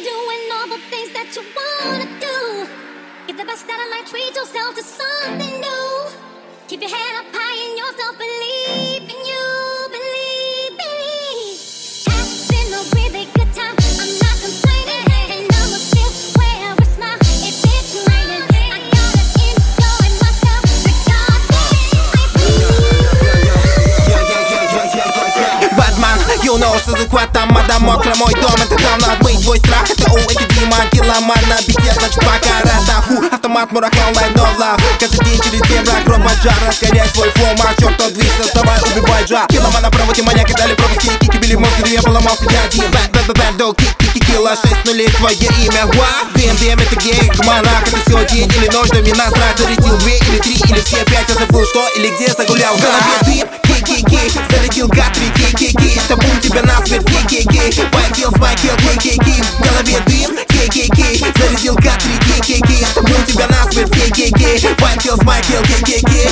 doing all the things that you wanna do. Get the best out of life, treat yourself to something new. Keep your head up high in yourself, believe in you, believe me. Having a really good time, I'm not complaining, and I'ma still wear a smile if it's raining. I gotta enjoy myself regardless. Бэтмен, you know, что захват там, мадам, мокро, мой дом. Это давно отмыть твой страх, это у эти Дима, киломан на бите, значит пока ратаху. Автомат, мурахал, лайт, no love. Каждый день через день враг, робот-жар. Разгоняй свой флоу, мать, черт, тот движ, создавай, убивай джа. Киломан на проводе, маньяки дали пропуски, кики били мозг, где я поломался, я один. Бэт, кило, 6 нулей, твое имя, what? ДМ, это гей, монах, это все день или ночь, да мне насрать. Зарядил 2 или 3 или все 5, я забыл что или где, загулял. В голове дым, кей, зарядил гад 3, кей, это бум тебя насмерть, кей, Майкл, кей, в голове дым, кей, зарядил гад 3, кей, это бум тебя насмерть, кей, Майкл, кей.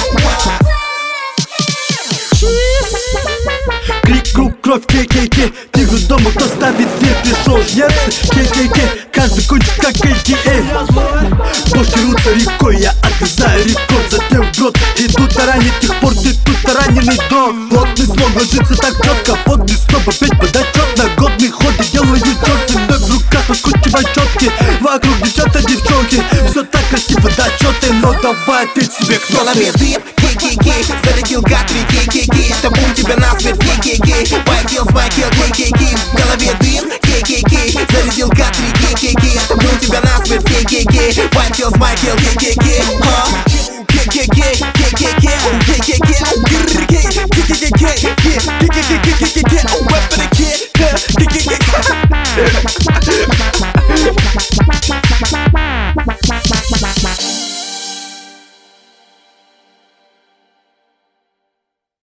Крик, круг, кровь, кей. Тигр дома, кто ставит дверь, пришел жнец, кей. Каждый кончит, как AKA. Бошки рвутся рекой, я отрезаю рекорд. Затем в грот идут таранить, тех пор ты тут тараненный дом. Плотный слог ложится так четко, водный сноб опять подотчетно. Годный ход и делаю черты, но в руках раскручивай четки. Вокруг девчонки, все так красиво, да чё ты, но давай ты себе кто ты. В голове дым, кей, зарядил гад 3, кей, это бум тебя насмерть, кей, Майкл, кей, в голове дым,